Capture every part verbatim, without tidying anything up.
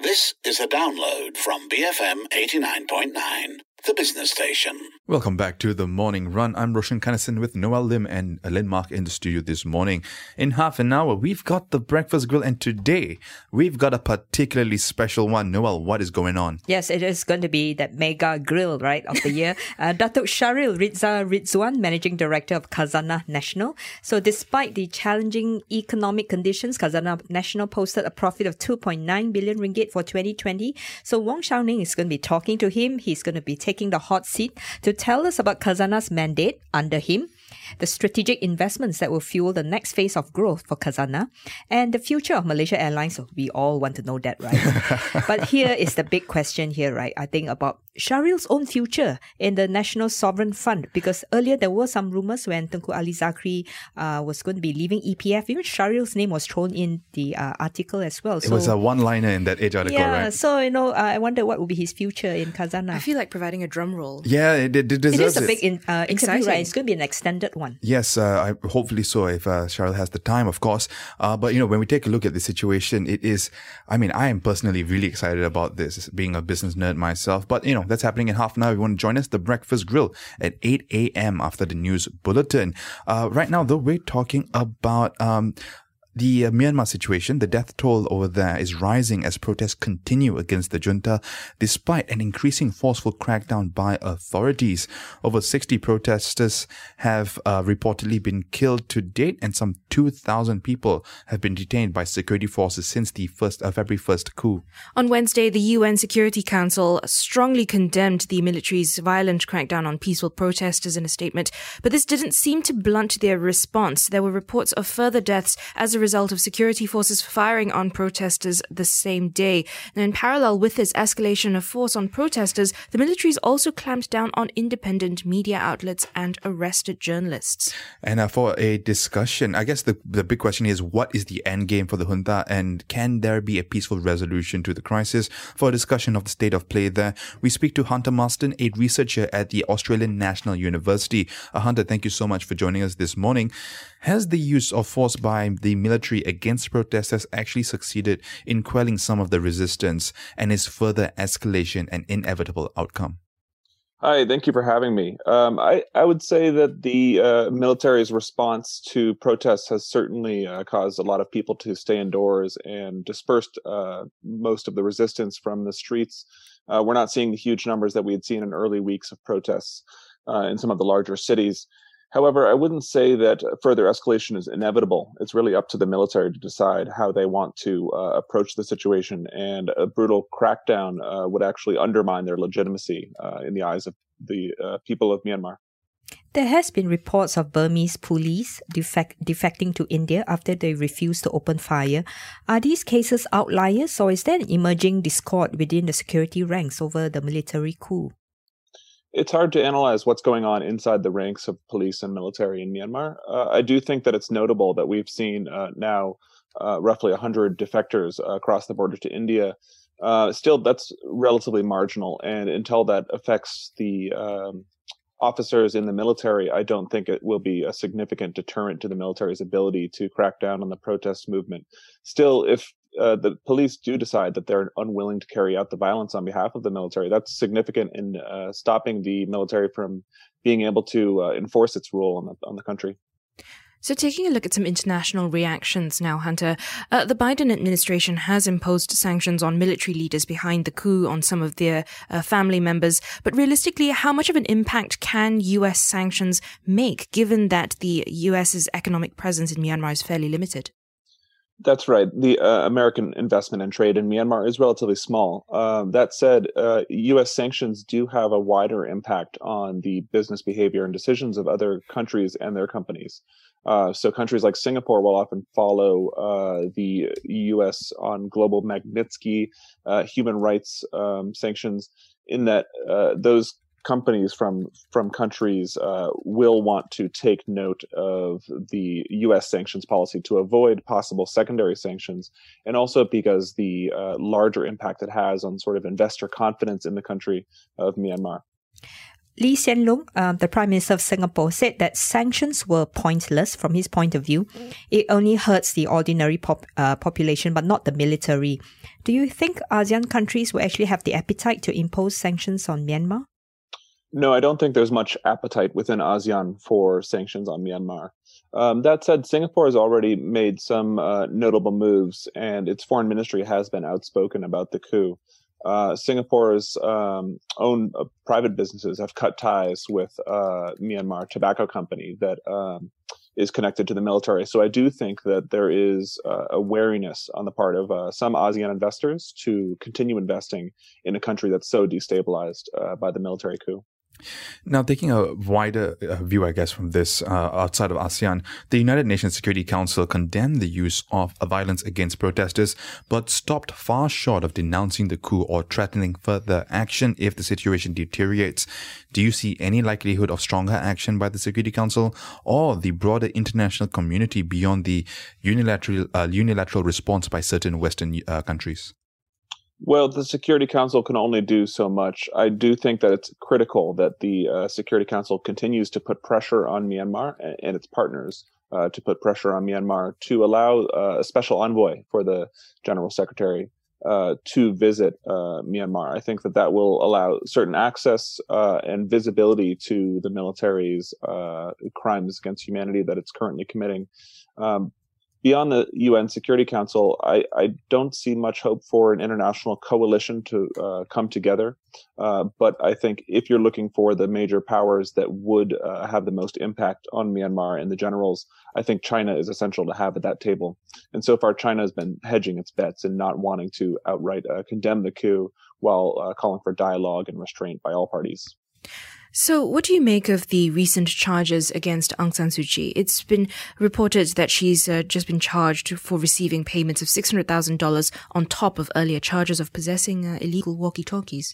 This is a download from B F M eighty-nine point nine, the business station. Welcome back to The Morning Run. I'm Roshan Kannison with Noel Lim and Lynn Mark in the studio this morning. In half an hour, we've got the Breakfast Grill, and today we've got a particularly special one. Noel, what is going on? Yes, it is going to be that mega grill, right, of the year. uh, Datuk Shahril Ridza Ridzuan, Managing Director of Khazanah Nasional. So despite the challenging economic conditions, Khazanah Nasional posted a profit of two point nine billion ringgit for twenty twenty. So Wong Shao Ning is going to be talking to him. He's going to be taking the hot seat to tell us about Khazanah's mandate under him, the strategic investments that will fuel the next phase of growth for Khazanah, and the future of Malaysia Airlines. So we all want to know that, right? But here is the big question here, right? I think about Shahril's own future in the National Sovereign Fund, because earlier there were some rumours when Tunku Ali Zakri uh, was going to be leaving E P F. Even Shahril's name was thrown in the uh, article as well. It so, was a one-liner in that Edge article, yeah, right? so, you know, uh, I wonder what will be his future in Khazanah. I feel like providing a drum roll. Yeah, it, it It deserves is a it. big in, uh, interview, Exciting. right? It's going to be an extended one. Yes, uh, I, hopefully so, if uh, Shahril has the time, of course. Uh, but, you know, when we take a look at the situation, it is, I mean, I am personally really excited about this, being a business nerd myself. But, you know, that's happening in half an hour. You want to join us, The Breakfast Grill, at eight a.m. after the news bulletin. Uh, right now, though, we're talking about Um, The uh, Myanmar situation. The death toll over there is rising as protests continue against the junta, despite an increasing forceful crackdown by authorities. Over sixty protesters have uh, reportedly been killed to date, and some two thousand people have been detained by security forces since the first of February first coup. On Wednesday, the U N Security Council strongly condemned the military's violent crackdown on peaceful protesters in a statement, but this didn't seem to blunt their response. There were reports of further deaths as a result of security forces firing on protesters the same day. Now, in parallel with this escalation of force on protesters, the military's also clamped down on independent media outlets and arrested journalists. And uh, for a discussion, I guess the, the big question is, what is the end game for the junta, and can there be a peaceful resolution to the crisis? For a discussion of the state of play there, we speak to Hunter Marston, a researcher at the Australian National University. Uh, Hunter, thank you so much for joining us this morning. Has the use of force by the military against protesters actually succeeded in quelling some of the resistance, and is further escalation an inevitable outcome? Hi, thank you for having me. Um, I, I would say that the uh, military's response to protests has certainly uh, caused a lot of people to stay indoors and dispersed uh, most of the resistance from the streets. Uh, we're not seeing the huge numbers that we had seen in early weeks of protests uh, in some of the larger cities. However, I wouldn't say that further escalation is inevitable. It's really up to the military to decide how they want to uh, approach the situation, and a brutal crackdown uh, would actually undermine their legitimacy uh, in the eyes of the uh, people of Myanmar. There has been reports of Burmese police defect, defecting to India after they refused to open fire. Are these cases outliers, or is there an emerging discord within the security ranks over the military coup? It's hard to analyze what's going on inside the ranks of police and military in Myanmar. Uh, I do think that it's notable that we've seen uh, now uh, roughly one hundred defectors uh, across the border to India. Uh, still, that's relatively marginal. And until that affects the um, officers in the military, I don't think it will be a significant deterrent to the military's ability to crack down on the protest movement. Still, if Uh, the police do decide that they're unwilling to carry out the violence on behalf of the military, that's significant in uh, stopping the military from being able to uh, enforce its rule on the, on the country. So taking a look at some international reactions now, Hunter, uh, the Biden administration has imposed sanctions on military leaders behind the coup on some of their uh, family members. But realistically, how much of an impact can U S sanctions make, given that the U S's economic presence in Myanmar is fairly limited? That's right. The uh, American investment and trade in Myanmar is relatively small. Uh, that said, uh, U S sanctions do have a wider impact on the business behavior and decisions of other countries and their companies. Uh, so countries like Singapore will often follow uh, the U S on global Magnitsky uh, human rights um, sanctions, in that uh, those companies from from countries uh, will want to take note of the U S sanctions policy to avoid possible secondary sanctions, and also because the uh, larger impact it has on sort of investor confidence in the country of Myanmar. Lee Hsien Loong, uh, the Prime Minister of Singapore, said that sanctions were pointless from his point of view. It only hurts the ordinary pop, uh, population, but not the military. Do you think ASEAN countries will actually have the appetite to impose sanctions on Myanmar? No, I don't think there's much appetite within ASEAN for sanctions on Myanmar. Um, that said, Singapore has already made some uh, notable moves, and its foreign ministry has been outspoken about the coup. Uh, Singapore's um, own uh, private businesses have cut ties with uh, Myanmar Tobacco Company that um, is connected to the military. So I do think that there is uh, a wariness on the part of uh, some ASEAN investors to continue investing in a country that's so destabilized uh, by the military coup. Now, taking a wider uh, view, I guess, from this uh, outside of ASEAN, the United Nations Security Council condemned the use of violence against protesters, but stopped far short of denouncing the coup or threatening further action if the situation deteriorates. Do you see any likelihood of stronger action by the Security Council or the broader international community beyond the unilateral uh, unilateral response by certain Western uh, countries? Well, the Security Council can only do so much. I do think that it's critical that the uh, Security Council continues to put pressure on Myanmar and, and its partners uh, to put pressure on Myanmar to allow uh, a special envoy for the General Secretary uh, to visit uh, Myanmar. I think that that will allow certain access uh, and visibility to the military's uh, crimes against humanity that it's currently committing. Um, Beyond the U N Security Council, I, I don't see much hope for an international coalition to uh, come together. Uh, but I think if you're looking for the major powers that would uh, have the most impact on Myanmar and the generals, I think China is essential to have at that table. And so far, China has been hedging its bets and not wanting to outright uh, condemn the coup while uh, calling for dialogue and restraint by all parties. So what do you make of the recent charges against Aung San Suu Kyi? It's been reported that she's uh, just been charged for receiving payments of six hundred thousand dollars on top of earlier charges of possessing uh, illegal walkie-talkies.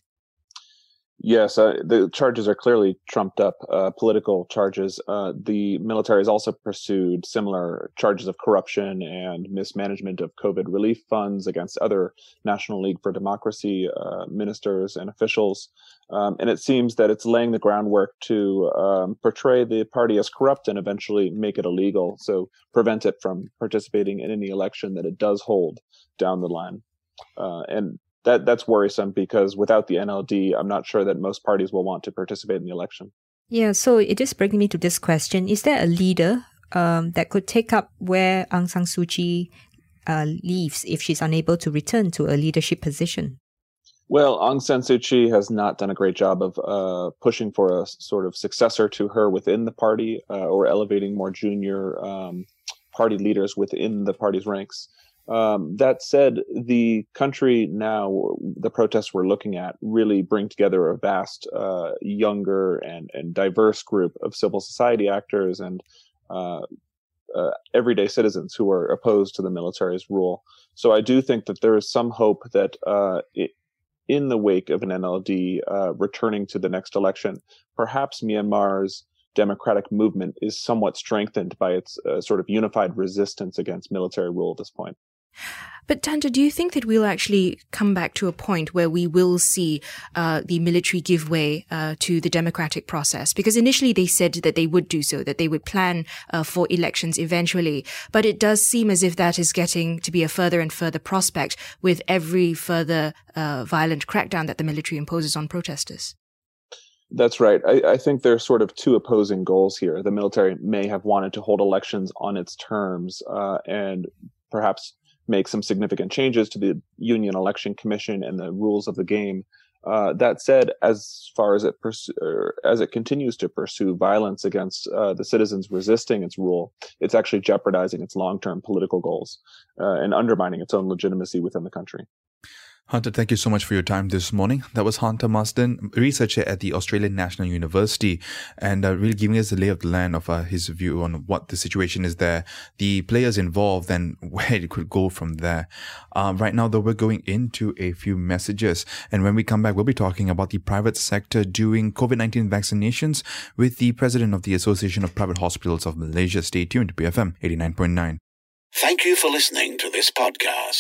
Yes, uh, the charges are clearly trumped up uh, political charges. Uh, the military has also pursued similar charges of corruption and mismanagement of COVID relief funds against other National League for Democracy uh, ministers and officials. Um, and it seems that it's laying the groundwork to um, portray the party as corrupt and eventually make it illegal, so prevent it from participating in any election that it does hold down the line. Uh, and That that's worrisome because without the N L D, I'm not sure that most parties will want to participate in the election. Yeah, so it just brings me to this question. Is there a leader um, that could take up where Aung San Suu Kyi uh, leaves if she's unable to return to a leadership position? Well, Aung San Suu Kyi has not done a great job of uh, pushing for a sort of successor to her within the party uh, or elevating more junior um, party leaders within the party's ranks. Um, that said, the country now, the protests we're looking at really bring together a vast, uh, younger and, and diverse group of civil society actors and uh, uh, everyday citizens who are opposed to the military's rule. So I do think that there is some hope that uh, it, in the wake of an N L D uh, returning to the next election, perhaps Myanmar's democratic movement is somewhat strengthened by its uh, sort of unified resistance against military rule at this point. But Tanta, do you think that we'll actually come back to a point where we will see uh, the military give way uh, to the democratic process? Because initially they said that they would do so, that they would plan uh, for elections eventually. But it does seem as if that is getting to be a further and further prospect with every further uh, violent crackdown that the military imposes on protesters. That's right. I, I think there are sort of two opposing goals here. The military may have wanted to hold elections on its terms uh, and perhaps make some significant changes to the Union Election Commission and the rules of the game. Uh, that said, as far as it pursu- as it continues to pursue violence against uh, the citizens resisting its rule, it's actually jeopardizing its long-term political goals uh, and undermining its own legitimacy within the country. Hunter, thank you so much for your time this morning. That was Hunter Marsden, researcher at the Australian National University, and uh, really giving us the lay of the land of uh, his view on what the situation is there, the players involved, and where it could go from there. Uh, right now, though, we're going into a few messages, and when we come back, we'll be talking about the private sector doing COVID nineteen vaccinations with the president of the Association of Private Hospitals of Malaysia. Stay tuned to B F M eighty-nine point nine. Thank you for listening to this podcast.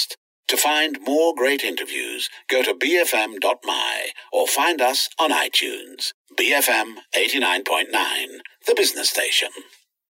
To find more great interviews, go to b f m dot m y or find us on iTunes. B F M eighty-nine point nine, the business station.